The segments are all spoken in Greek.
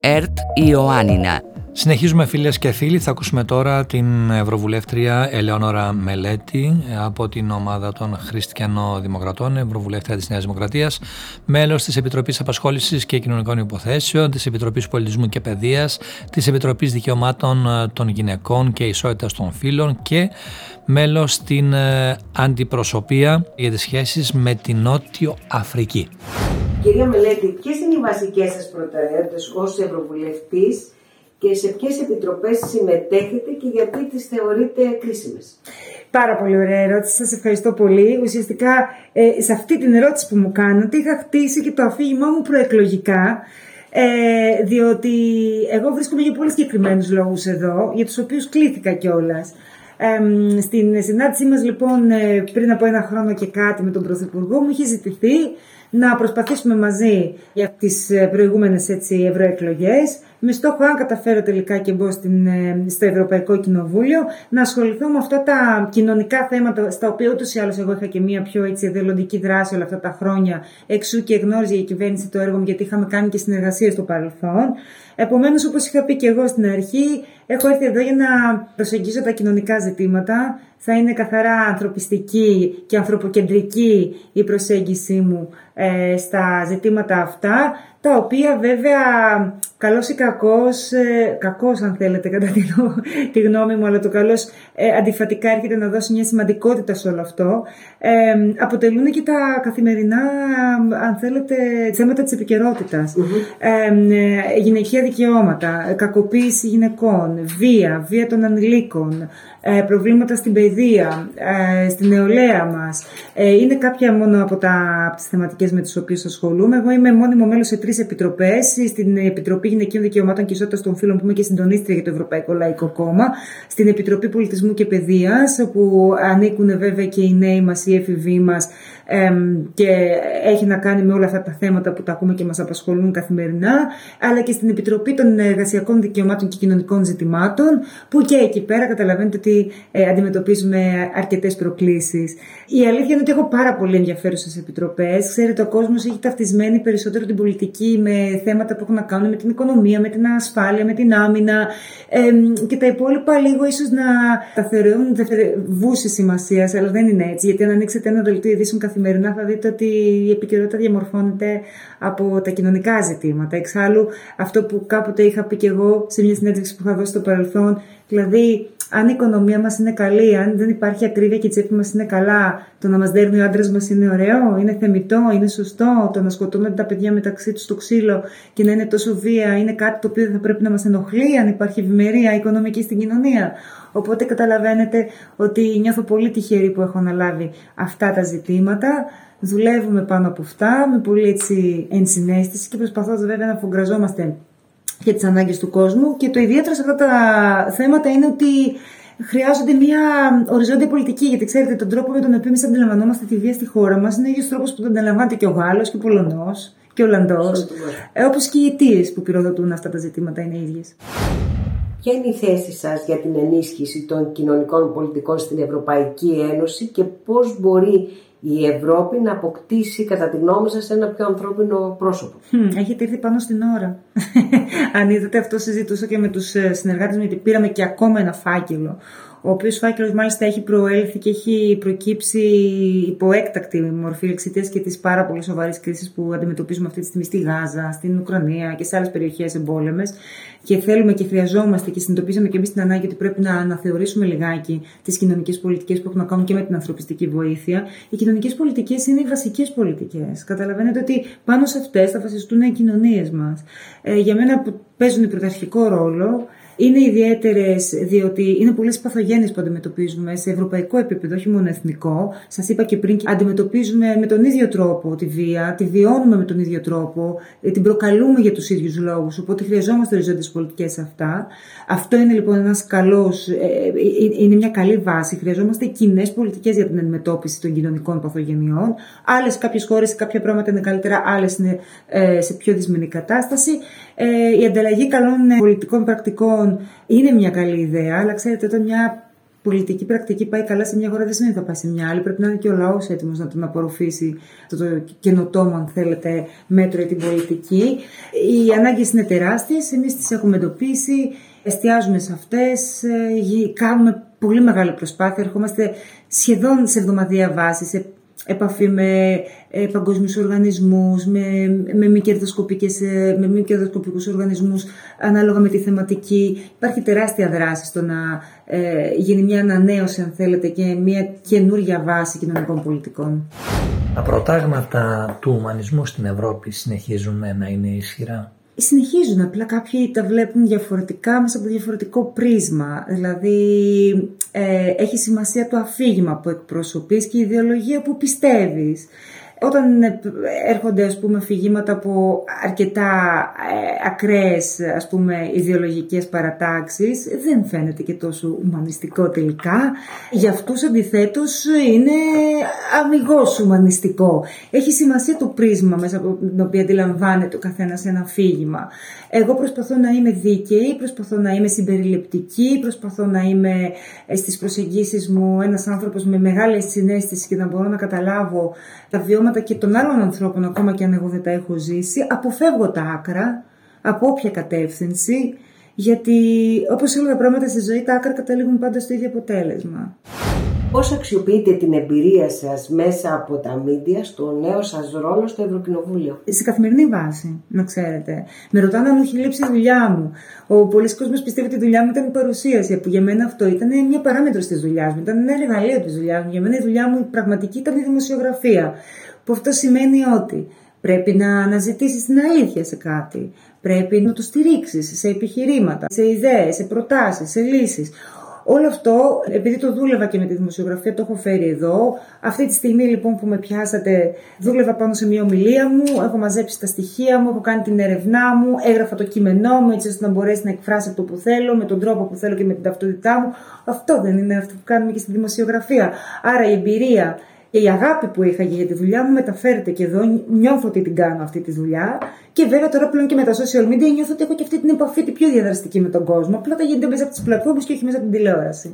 ΕΡΤ Ιωάννινα. Συνεχίζουμε, φίλες και φίλοι. Θα ακούσουμε τώρα την Ευρωβουλεύτρια Ελεόνωρα Μελέτη από την ομάδα των Χριστιανοδημοκρατών, Ευρωβουλεύτρια της Νέας Δημοκρατίας, μέλος της Επιτροπής Απασχόλησης και Κοινωνικών Υποθέσεων, της Επιτροπής Πολιτισμού και Παιδείας, της Επιτροπής Δικαιωμάτων των Γυναικών και Ισότητας των Φύλων και μέλος στην Αντιπροσωπεία για τις σχέσεις με την Νότιο Αφρική. Κυρία Μελέτη, ποιες είναι οι βασικές σας προτεραιότητες ως Ευρωβουλευτής και σε ποιες επιτροπές συμμετέχετε και γιατί τις θεωρείτε κρίσιμες? Πάρα πολύ ωραία ερώτηση, σας ευχαριστώ πολύ. Ουσιαστικά σε αυτή την ερώτηση που μου κάνατε είχα χτίσει και το αφήγημά μου προεκλογικά, διότι εγώ βρίσκομαι για πολύ συγκεκριμένους λόγους εδώ, για τους οποίους κλήθηκα κιόλας. Στην συνάντησή μας λοιπόν πριν από 1 χρόνο και κάτι με τον Πρωθυπουργό μου είχε ζητηθεί να προσπαθήσουμε μαζί για τις προηγούμενες ευρωεκλογές, με στόχο, αν καταφέρω τελικά και μπω στο Ευρωπαϊκό Κοινοβούλιο, να ασχοληθώ με αυτά τα κοινωνικά θέματα, στα οποία ούτως ή άλλως εγώ είχα και μία πιο εθελοντική δράση όλα αυτά τα χρόνια, εξού και γνώριζε η κυβέρνηση το έργο μου, γιατί είχαμε κάνει και συνεργασίες στο παρελθόν. Επομένως, όπως είχα πει και εγώ στην αρχή, έχω έρθει εδώ για να προσεγγίσω τα κοινωνικά ζητήματα. Θα είναι καθαρά ανθρωπιστική και ανθρωποκεντρική η προσέγγιση μου στα ζητήματα αυτά, τα οποία βέβαια καλώς ή κακώς αν θέλετε κατά τη γνώμη μου, αλλά το καλώς αντιφατικά έρχεται να δώσει μια σημαντικότητα σε όλο αυτό, αποτελούν και τα καθημερινά, αν θέλετε, θέματα της επικαιρότητας. Γυναικεία δικαιώματα, κακοποίηση γυναικών, βία των ανηλίκων, προβλήματα στην παιδεία, στην νεολαία μας. Είναι κάποια μόνο από τις θεματικές με τις οποίες ασχολούμαι. Εγώ είμαι μόνιμο μέλος σε 3 επιτροπές. Στην Επιτροπή Γυναικείων Δικαιωμάτων και Ισότητας των Φύλων, που είμαι και συντονίστρια για το Ευρωπαϊκό Λαϊκό Κόμμα. Στην Επιτροπή Πολιτισμού και Παιδείας, όπου ανήκουν βέβαια και οι νέοι μας, οι έφηβοι μας, και έχει να κάνει με όλα αυτά τα θέματα που τα ακούμε και μας απασχολούν καθημερινά, αλλά και στην Επιτροπή των Εργασιακών Δικαιωμάτων και Κοινωνικών Ζητημάτων, που και εκεί πέρα καταλαβαίνετε ότι αντιμετωπίζουμε αρκετές προκλήσεις. Η αλήθεια είναι ότι έχω πάρα πολύ ενδιαφέρουσες επιτροπές. Ξέρετε, ο κόσμος έχει ταυτισμένη περισσότερο την πολιτική με θέματα που έχουν να κάνουν με την οικονομία, με την ασφάλεια, με την άμυνα, και τα υπόλοιπα λίγο ίσως να τα θεωρούν δευτερευούσης σημασίας, αλλά δεν είναι έτσι. Γιατί αν ανοίξετε ένα δελτίο ειδήσεων καθημερινά, θα δείτε ότι η επικαιρότητα διαμορφώνεται από τα κοινωνικά ζητήματα. Εξάλλου, αυτό που κάποτε είχα πει και εγώ σε μια συνέντευξη που είχα δώσει στο παρελθόν, δηλαδή, αν η οικονομία μας είναι καλή, αν δεν υπάρχει ακρίβεια και η τσέπη μας είναι καλά, το να μας δέρνει ο άντρας μας είναι ωραίο, είναι θεμιτό, είναι σωστό, το να σκοτώνονται τα παιδιά μεταξύ τους στο ξύλο και να είναι τόσο βία, είναι κάτι το οποίο δεν θα πρέπει να μας ενοχλεί, αν υπάρχει ευημερία οικονομική στην κοινωνία. Οπότε καταλαβαίνετε ότι νιώθω πολύ τυχερή που έχω αναλάβει αυτά τα ζητήματα. Δουλεύουμε πάνω από αυτά με πολύ ενσυναίσθηση και προσπαθώντας βέβαια να αφογκραζόμαστε για τις ανάγκες του κόσμου. Και το ιδιαίτερο σε αυτά τα θέματα είναι ότι χρειάζονται μια οριζόντια πολιτική. Γιατί ξέρετε, τον τρόπο με τον οποίο εμείς αντιλαμβανόμαστε τη βία στη χώρα μας είναι ο ίδιος τρόπος που τον αντιλαμβάνεται και ο Γάλλος και ο Πολωνός και ο Ολλανδός. Όπως και οι αιτίες που πυροδοτούν αυτά τα ζητήματα είναι ίδιες. Ποια είναι η θέση σας για την ενίσχυση των κοινωνικών πολιτικών στην Ευρωπαϊκή Ένωση και πώς μπορεί η Ευρώπη να αποκτήσει, κατά τη γνώμη σας, ένα πιο ανθρώπινο πρόσωπο? Έχετε έρθει πάνω στην ώρα. Αν είδατε, αυτό συζητούσα και με τους συνεργάτες μου, γιατί πήραμε και ακόμα ένα φάκελο, ο οποίος φάκελος μάλιστα έχει προέλθει και έχει προκύψει υπό έκτακτη μορφή εξαιτίας και της πάρα πολύ σοβαρής κρίσης που αντιμετωπίζουμε αυτή τη στιγμή στη Γάζα, στην Ουκρανία και σε άλλες περιοχές εμπόλεμες. Και θέλουμε και χρειαζόμαστε και συνειδητοποίησαμε και εμείς την ανάγκη ότι πρέπει να αναθεωρήσουμε λιγάκι τις κοινωνικές πολιτικές που έχουν να κάνουν και με την ανθρωπιστική βοήθεια. Οι κοινωνικές πολιτικές είναι οι βασικές πολιτικές. Καταλαβαίνετε ότι πάνω σε αυτές θα βασιστούν οι κοινωνίες μας. Για μένα που παίζουν πρωταρχικό ρόλο. Είναι ιδιαίτερες διότι είναι πολλές παθογένειες που αντιμετωπίζουμε σε ευρωπαϊκό επίπεδο, όχι μόνο εθνικό. Σας είπα και πριν, αντιμετωπίζουμε με τον ίδιο τρόπο τη βία, τη βιώνουμε με τον ίδιο τρόπο, την προκαλούμε για τους ίδιους λόγους. Οπότε χρειαζόμαστε οριζόντιες πολιτικές σε αυτά. Αυτό είναι λοιπόν είναι μια καλή βάση. Χρειαζόμαστε κοινές πολιτικές για την αντιμετώπιση των κοινωνικών παθογενειών. Άλλες, κάποιες χώρες, κάποια πράγματα είναι καλύτερα, άλλες είναι σε πιο δυσμενή κατάσταση. Η ανταλλαγή καλών πολιτικών πρακτικών είναι μια καλή ιδέα, αλλά ξέρετε, όταν μια πολιτική πρακτική πάει καλά σε μια χώρα δεν σημαίνει ότι θα πάει σε μια άλλη. Πρέπει να είναι και ο λαός έτοιμος να τον απορροφήσει το καινοτόμο, αν θέλετε, μέτρο ή την πολιτική. Οι ανάγκες είναι τεράστιες, εμείς τις έχουμε εντοπίσει, εστιάζουμε σε αυτές, κάνουμε πολύ μεγάλη προσπάθεια, ερχόμαστε σχεδόν σε εβδομαδιαία βάση, σε επαφή με παγκόσμιους οργανισμούς, με μη κερδοσκοπικούς οργανισμούς, ανάλογα με τη θεματική. Υπάρχει τεράστια δράση στο να γίνει μια ανανέωση, αν θέλετε, και μια καινούργια βάση κοινωνικών πολιτικών. Τα προτάγματα του ουμανισμού στην Ευρώπη συνεχίζουν να είναι ισχυρά. Συνεχίζουν, απλά κάποιοι τα βλέπουν διαφορετικά μέσα από διαφορετικό πρίσμα. Δηλαδή έχει σημασία το αφήγημα που εκπροσωπείς και η ιδεολογία που πιστεύεις. Όταν έρχονται, ας πούμε, αφηγήματα από αρκετά ακραίες, ας πούμε, ιδεολογικές παρατάξεις, δεν φαίνεται και τόσο ουμανιστικό τελικά. Για αυτούς αντιθέτως είναι αμιγώς ουμανιστικό. Έχει σημασία το πρίσμα μέσα από το οποίο αντιλαμβάνεται ο καθένας ένα αφήγημα. Εγώ προσπαθώ να είμαι δίκαιη, προσπαθώ να είμαι συμπεριληπτική, προσπαθώ να είμαι στις προσεγγίσεις μου ένας άνθρωπος με μεγάλη συναίσθηση και να μπορώ να καταλάβω τα βιώματα και των άλλων ανθρώπων, ακόμα και αν εγώ δεν τα έχω ζήσει. Αποφεύγω τα άκρα, από όποια κατεύθυνση, γιατί όπως όλα τα πράγματα στη ζωή, τα άκρα καταλήγουν πάντα στο ίδιο αποτέλεσμα. Πώς αξιοποιείτε την εμπειρία σας μέσα από τα μίντια στο νέο σας ρόλο στο Ευρωκοινοβούλιο? Σε καθημερινή βάση, να ξέρετε. Με ρωτάνε αν έχει λείψει η δουλειά μου. Πολλοί κόσμος πιστεύει ότι η δουλειά μου ήταν η παρουσίαση, που για μένα αυτό ήταν μια παράμετρος της δουλειάς μου, ήταν ένα εργαλείο της δουλειάς μου. Για μένα η δουλειά μου η πραγματική ήταν η δημοσιογραφία. Που αυτό σημαίνει ότι πρέπει να αναζητήσεις την αλήθεια σε κάτι. Πρέπει να το στηρίξεις σε επιχειρήματα, σε ιδέες, σε προτάσεις, σε λύσεις. Όλο αυτό, επειδή το δούλευα και με τη δημοσιογραφία, το έχω φέρει εδώ. Αυτή τη στιγμή λοιπόν που με πιάσατε, δούλευα πάνω σε μια ομιλία μου, έχω μαζέψει τα στοιχεία μου, έχω κάνει την έρευνά μου, έγραφα το κείμενό μου έτσι ώστε να μπορέσει να εκφράσει αυτό που θέλω, με τον τρόπο που θέλω και με την ταυτότητά μου. Αυτό δεν είναι αυτό που κάνουμε και στη δημοσιογραφία? Άρα η εμπειρία και η αγάπη που είχα για τη δουλειά μου μεταφέρεται και εδώ. Νιώθω ότι την κάνω αυτή τη δουλειά. Και βέβαια τώρα πλέον και με τα social media νιώθω ότι έχω και αυτή την επαφή την πιο διαδραστική με τον κόσμο. Απλά τα γίνεται μέσα από τις πλατφόρμες και όχι μέσα από την τηλεόραση.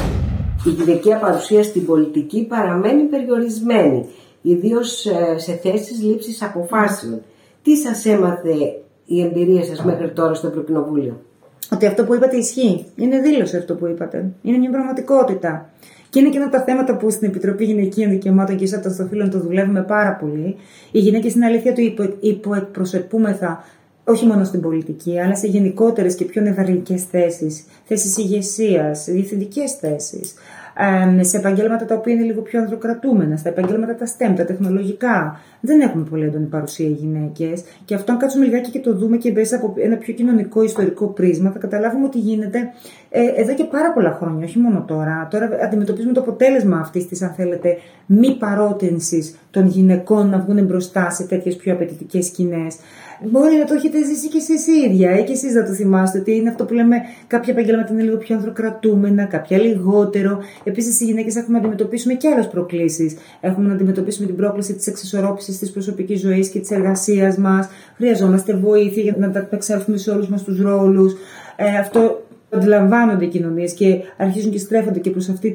Η γυναικεία παρουσία στην πολιτική παραμένει περιορισμένη, ιδίως σε θέσεις λήψης αποφάσεων. Τι σας έμαθε η εμπειρία σας μέχρι τώρα στο Ευρωκοινοβούλιο? Ότι αυτό που είπατε ισχύει. Είναι δήλωση αυτό που είπατε. Είναι μια πραγματικότητα. Και είναι και ένα από τα θέματα που στην Επιτροπή Γυναικείων Δικαιωμάτων και Ισότητας των Φύλων το δουλεύουμε πάρα πολύ. Οι γυναίκες είναι αλήθεια ότι υποεκπροσωπούμεθα όχι μόνο στην πολιτική, αλλά σε γενικότερες και πιο νευραλικές θέσεις, θέσεις ηγεσίας, διευθυντικές θέσεις, σε επαγγέλματα τα οποία είναι λίγο πιο ανδροκρατούμενα, στα επαγγέλματα τα STEM, τα τεχνολογικά. Δεν έχουμε πολύ έντονη παρουσία οι γυναίκες. Και αυτό, αν κάτσουμε λιγάκι και το δούμε και μέσα από ένα πιο κοινωνικό ιστορικό πρίσμα, θα καταλάβουμε ότι γίνεται εδώ και πάρα πολλά χρόνια, όχι μόνο τώρα. Τώρα αντιμετωπίζουμε το αποτέλεσμα αυτής της, αν θέλετε, μη παρότρινσης των γυναικών να βγουν μπροστά σε τέτοιες πιο απαιτητικές σκηνές. Μπορεί να το έχετε ζήσει και εσείς ίδια ή και εσείς να το θυμάστε, ότι είναι αυτό που λέμε κάποια επαγγέλματα είναι λίγο πιο ανδροκρατούμενα, κάποια λιγότερο. Επίσης, οι γυναίκες έχουμε να αντιμετωπίσουμε και άλλες προκλήσεις. Έχουμε να αντιμετωπίσουμε την πρόκληση της εξισορρόπησης της προσωπικής ζωής και της εργασίας μας. Χρειαζόμαστε βοήθεια για να τα επεξέλθουμε σε όλους μας τους ρόλους. Αυτό αντιλαμβάνονται οι κοινωνίες και αρχίζουν και στρέφονται και προς αυτή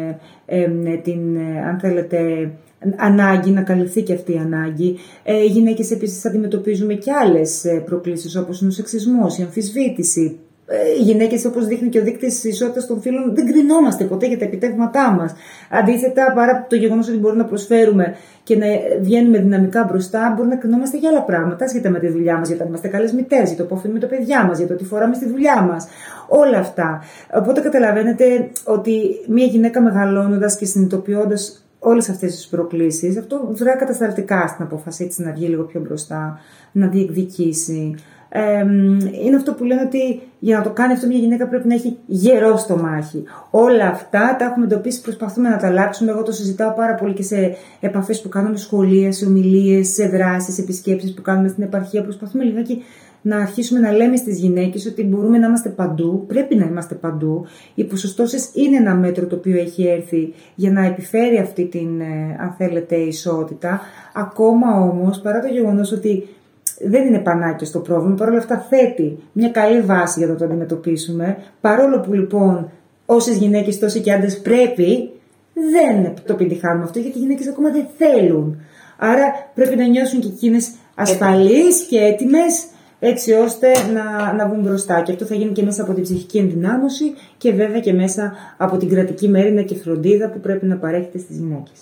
την αν θέλετε, ανάγκη, να καλυφθεί και αυτή η ανάγκη. Οι γυναίκες επίσης αντιμετωπίζουμε και άλλες προκλήσεις όπως είναι ο σεξισμός, η αμφισβήτηση. Οι γυναίκες, όπως δείχνει και ο δείκτης της ισότητας των φύλων, δεν κρινόμαστε ποτέ για τα επιτεύγματά μας. Αντίθετα, παρά το γεγονός ότι μπορούμε να προσφέρουμε και να βγαίνουμε δυναμικά μπροστά, μπορούμε να κρινόμαστε για άλλα πράγματα σχετικά με τη δουλειά μας, για το αν είμαστε καλές μητέρες, για το που αφήνουμε τα παιδιά μας, για το τι φοράμε στη δουλειά μας. Όλα αυτά. Οπότε καταλαβαίνετε ότι μια γυναίκα μεγαλώνοντας και συνειδητοποιώντας όλες αυτές τις προκλήσεις, αυτό βρά κατασταλτικά στην απόφασή της να βγει λίγο πιο μπροστά, να διεκδικήσει. Είναι αυτό που λένε ότι για να το κάνει αυτό μια γυναίκα πρέπει να έχει γερό στο μάχη. Όλα αυτά τα έχουμε εντοπίσει, προσπαθούμε να τα αλλάξουμε. Εγώ το συζητάω πάρα πολύ και σε επαφές που κάνουμε σχολεία, σε ομιλίες, σε δράσεις, σε επισκέψεις που κάνουμε στην επαρχία. Προσπαθούμε λιγάκι να αρχίσουμε να λέμε στις γυναίκες ότι μπορούμε να είμαστε παντού, πρέπει να είμαστε παντού. Οι ποσοστώσεις είναι ένα μέτρο το οποίο έχει έρθει για να επιφέρει αυτή την, αν θέλετε, ισότητα. Ακόμα όμως, παρά το γεγονός ότι δεν είναι πανάκια στο πρόβλημα, παρόλα αυτά θέτει μια καλή βάση για να το αντιμετωπίσουμε. Παρόλο που λοιπόν όσες γυναίκες τόσο και άντρες πρέπει, δεν το επιτυχάνουμε αυτό, γιατί οι γυναίκες ακόμα δεν θέλουν. Άρα πρέπει να νιώσουν και εκείνες ασφαλείς και έτοιμες, έτσι ώστε να βγουν μπροστά. Και αυτό θα γίνει και μέσα από την ψυχική ενδυνάμωση και βέβαια και μέσα από την κρατική μέριμνα και φροντίδα που πρέπει να παρέχεται στις γυναίκες.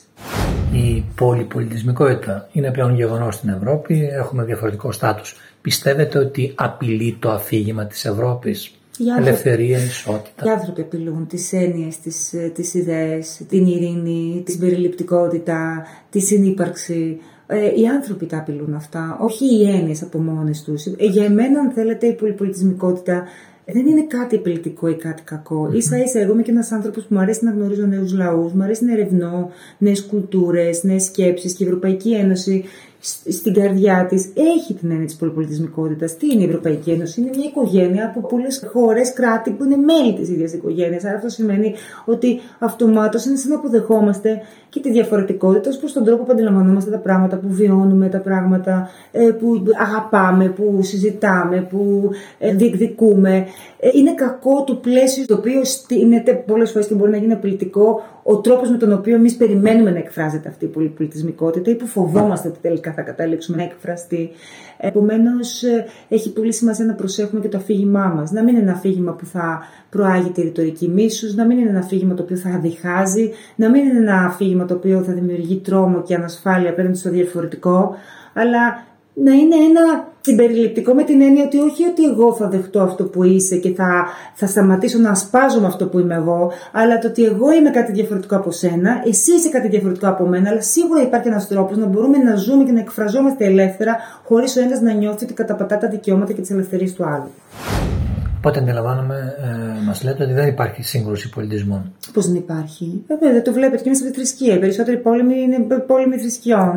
Η πολυπολιτισμικότητα είναι πλέον γεγονός στην Ευρώπη, έχουμε διαφορετικό στάτους. Πιστεύετε ότι απειλεί το αφήγημα της Ευρώπης? Ελευθερία, ισότητα. Οι άνθρωποι απειλούν τις έννοιες, τις ιδέες, την ειρήνη, την συμπεριληπτικότητα, τη συνύπαρξη. Οι άνθρωποι τα απειλούν αυτά, όχι οι έννοιες από μόνες τους. Για εμένα, αν θέλετε, η πολυπολιτισμικότητα δεν είναι κάτι επιλεκτικό ή κάτι κακό. Ίσα-ίσα, εγώ είμαι και ένας άνθρωπος που μου αρέσει να γνωρίζω νέους λαούς, μου αρέσει να ερευνώ νέες κουλτούρες, νέες σκέψεις, και η Ευρωπαϊκή Ένωση στην καρδιά της έχει την έννοια της πολυπολιτισμικότητας. Τι είναι η Ευρωπαϊκή Ένωση? Είναι μια οικογένεια από πολλές χώρες, κράτη που είναι μέλη της ίδιας οικογένειας. Άρα αυτό σημαίνει ότι αυτομάτως είναι σαν να αποδεχόμαστε και τη διαφορετικότητα ως προς τον τρόπο που αντιλαμβανόμαστε τα πράγματα, που βιώνουμε τα πράγματα, που αγαπάμε, που συζητάμε, που διεκδικούμε. Είναι κακό το πλαίσιο το οποίο στείνεται πολλές φορές και μπορεί να γίνει απειλητικό ο τρόπος με τον οποίο εμείς περιμένουμε να εκφράζεται αυτή η πολυπολιτισμικότητα ή που φοβόμαστε ότι τελικά θα καταλήξουμε να εκφραστεί. Επομένως, έχει πολύ σημασία να προσέχουμε και το αφήγημά μας. Να μην είναι ένα αφήγημα που θα προάγει τη ρητορική μίσους, να μην είναι ένα αφήγημα το οποίο θα διχάζει, να μην είναι ένα αφήγημα το οποίο θα δημιουργεί τρόμο και ανασφάλεια απέναντι στο διαφορετικό, αλλά να είναι ένα συμπεριληπτικό με την έννοια ότι όχι ότι εγώ θα δεχτώ αυτό που είσαι και θα σταματήσω να ασπάζομαι αυτό που είμαι εγώ, αλλά το ότι εγώ είμαι κάτι διαφορετικό από σένα, εσύ είσαι κάτι διαφορετικό από μένα, αλλά σίγουρα υπάρχει ένας τρόπος να μπορούμε να ζούμε και να εκφραζόμαστε ελεύθερα, χωρίς ο ένας να νιώθει ότι καταπατά τα δικαιώματα και τις ελευθερίες του άλλου. Οπότε αντιλαμβάνομαι, μας λέτε ότι δεν υπάρχει σύγκρουση πολιτισμών. Πώς δεν υπάρχει? Δεν το βλέπετε και μέσα από τη θρησκεία. Οι περισσότεροι πόλεμοι είναι πόλεμοι θρησκειών.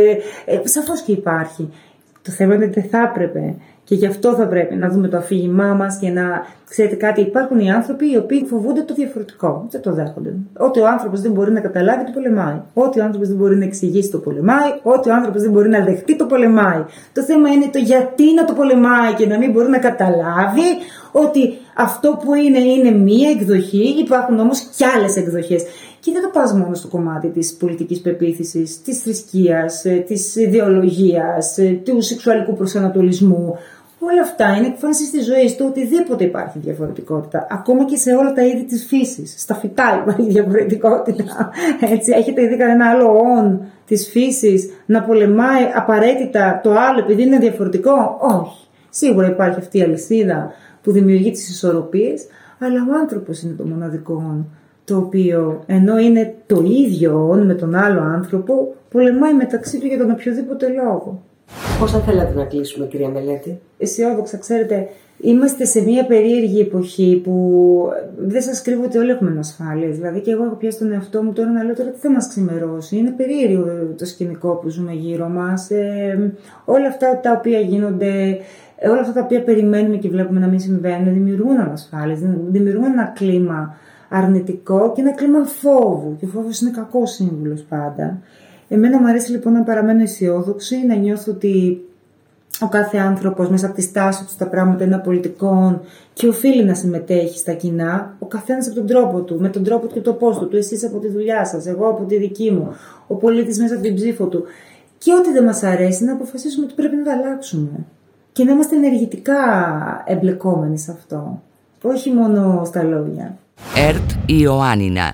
Σαφώς και υπάρχει. Το θέμα είναι ότι δεν θα έπρεπε. Και γι' αυτό θα πρέπει να δούμε το αφήγημά μας και να ξέρετε κάτι. Υπάρχουν οι άνθρωποι οι οποίοι φοβούνται το διαφορετικό. Δεν το δέχονται. Ό,τι ο άνθρωπος δεν μπορεί να καταλάβει, το πολεμάει. Ό,τι ο άνθρωπος δεν μπορεί να εξηγήσει, το πολεμάει. Ό,τι ο άνθρωπος δεν μπορεί να δεχτεί, το πολεμάει. Το θέμα είναι το γιατί να το πολεμάει και να μην μπορεί να καταλάβει ότι αυτό που είναι μία εκδοχή, υπάρχουν όμως κι άλλες εκδοχές. Και δεν το πας μόνο στο κομμάτι της πολιτικής πεποίθησης, της θρησκείας, της ιδεολογίας, του σεξουαλικού προσανατολισμού. Όλα αυτά είναι εκφάνσεις της ζωής, το οτιδήποτε υπάρχει διαφορετικότητα. Ακόμα και σε όλα τα είδη της φύσης. Στα φυτά υπάρχει διαφορετικότητα. Έτσι, έχετε δει κανένα άλλο όν της φύσης να πολεμάει απαραίτητα το άλλο επειδή είναι διαφορετικό? Όχι. Σίγουρα υπάρχει αυτή η αλυσίδα που δημιουργεί τις ισορροπίες, αλλά ο άνθρωπος είναι το μοναδικό όν, το οποίο ενώ είναι το ίδιο όν με τον άλλο άνθρωπο, πολεμάει μεταξύ του για τον οποιοδήποτε λόγο. Πώς θα θέλατε να κλείσουμε, κυρία Μελέτη? Αισιόδοξα, ξέρετε, είμαστε σε μια περίεργη εποχή που δεν σας κρύβω ότι όλοι έχουμε ανασφάλειες. Δηλαδή και εγώ έχω πιάσει τον εαυτό μου τώρα να λέω τώρα τι θα μας ξημερώσει. Είναι περίεργο το σκηνικό που ζούμε γύρω μας. Όλα αυτά τα οποία γίνονται, όλα αυτά τα οποία περιμένουμε και βλέπουμε να μην συμβαίνουν, δημιουργούν ανασφάλειες, δημιουργούν ένα κλίμα αρνητικό και ένα κλίμα φόβου. Και ο φόβος είναι κακός σύμβουλος πάντα. Εμένα μου αρέσει λοιπόν να παραμένω αισιόδοξη, να νιώθω ότι ο κάθε άνθρωπος μέσα από τη στάση του στα πράγματα είναι απολυτικών και οφείλει να συμμετέχει στα κοινά, ο καθένας από τον τρόπο του, με τον τρόπο του και το πόστο του, εσείς από τη δουλειά σας, εγώ από τη δική μου, ο πολίτης μέσα από την ψήφο του. Και ό,τι δεν μας αρέσει να αποφασίσουμε ότι πρέπει να τα αλλάξουμε και να είμαστε ενεργητικά εμπλεκόμενοι σε αυτό, όχι μόνο στα λόγια. ΕΡΤ Ιωάννινα.